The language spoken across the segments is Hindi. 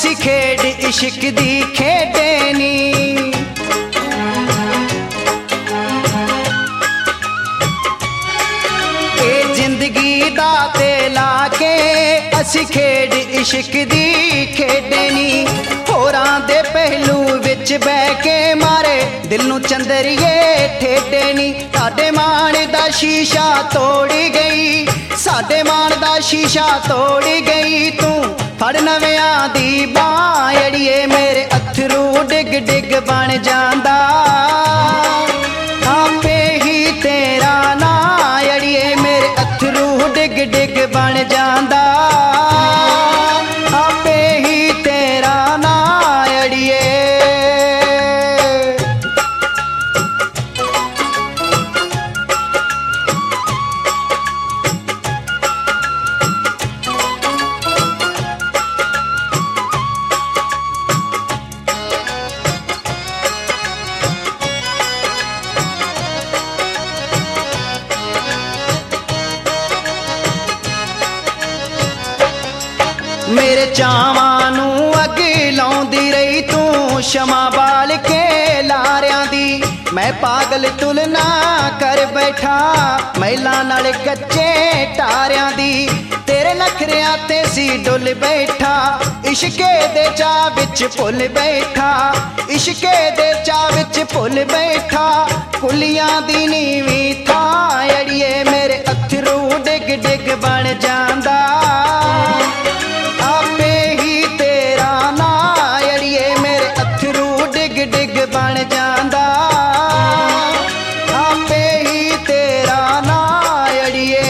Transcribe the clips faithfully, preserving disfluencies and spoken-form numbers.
असी खेड इश्क दी खेडनी। ए जिंदगी दा ते लाके असी खेड इश्क दी खेडनी। होरां दे पहलू विच बह के मारे दिल नू चंदरिए ठेडनी। साडे मान दा शीशा तोड़ी गई, साडे मान दा शीशा तोड़ी गई। तू फड़ नवियां दी बांह अड़िए मेरे अथरू डिग डिग बन जांदा। आपे ही तेरा ना अड़िए मेरे अथरू डिग डिग बन जांदा। आपे ही तेरा ना अड़िए। मेरे चावां नू अग लाउंदी रही तू शमा बाल के लारियां दी। मैं पागल तुलना कर बैठा महिला नाल कच्चे टारियां दी। तेरे नखरियां ते सी डुल बैठा इश्के दे चा विच भुल बैठा। इश्के दे चा विच भुल बैठा कुलियां दी नीवी था अड़िए मेरे अथरू डिग डिग बन जांदा। आपे ही तेरा ना अड़िए मेरे अथरू डिग डिग बन जांदा। आपे ही तेरा ना अड़िए।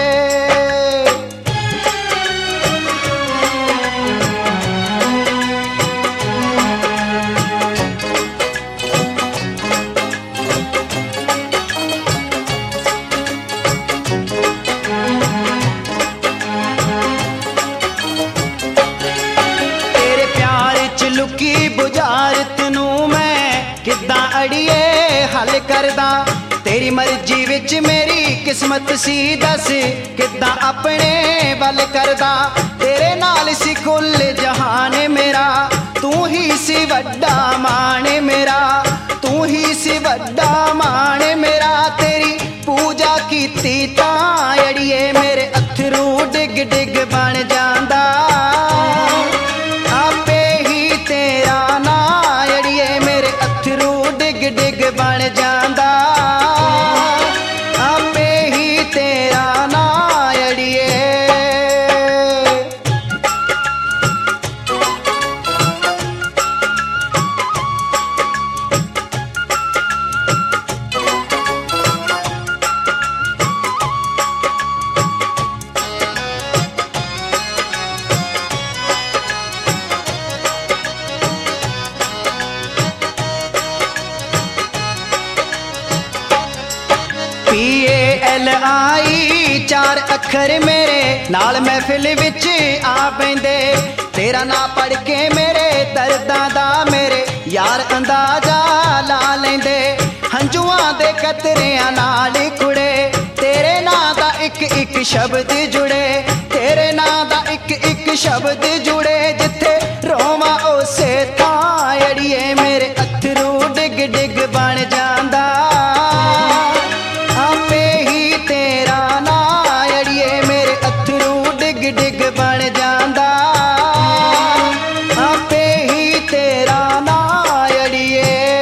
लुकी बुझारत नू मैं किद्दां अड़िए हल करदा। तेरी मर्जी विच मेरी किस्मत सी दस किद्दां अपने वल करदा। तेरे नाल सी कुल जहान मेरा तू ही सी वड्डा मान मेरा। तू ही सी वड्डा मान मेरा। तेरी पूजा कीती तां अड़िए मेरे अथरू डिग डिग बन जांदा। आपे ही तेरा ना अड़िए मेरे अथरू डिग डिग बन जांदा। आपे ही तेरा ना अड़िए। पी ए एल आई चार अखर मेरे नाल महफिल विच आ पैंदे। तेरा ना पढ़ के मेरे दर्दां दा मेरे यार अंदाजा ला लेंदे। हंजुआं दे कतरियां नाल कुड़े तेरे नां दा इक इक शब्द जुड़े। तेरे नां दा इक इक शब्द जुड़े जिथे रोवां उसे थां अड़िए मेरे अथरू डिग डिग बन जांदा। आपे ही तेरा ना अड़िए मेरे अथरू डिग डिग बन जांदा। आपे ही तेरा ना अड़िए।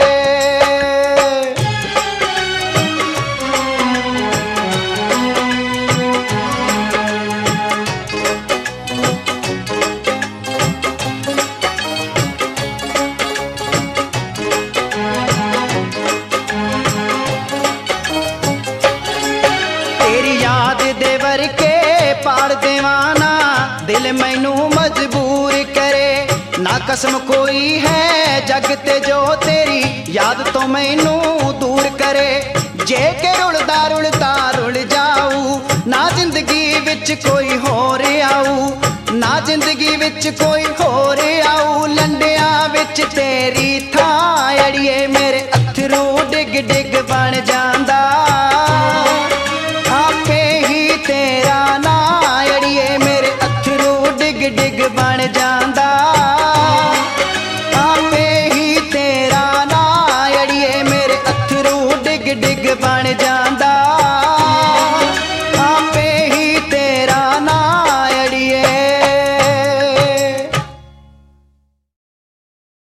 के पार देवाना दिल मैनू मजबूर करे। ना कसम कोई है जग ते जो तेरी याद तो मैनू दूर करे। जे के रुलदा रुलदा रुल जाऊ ना जिंदगी विच कोई होर आऊ। ना जिंदगी विच कोई होर आऊ। लंडिया विच तेरी थां अड़िए मेरे अथरू डिग डिग बन जांदा। आपे ही तेरा ना अड़िए मेरे अथरू डिग डिग बन जांदा। बन जांदा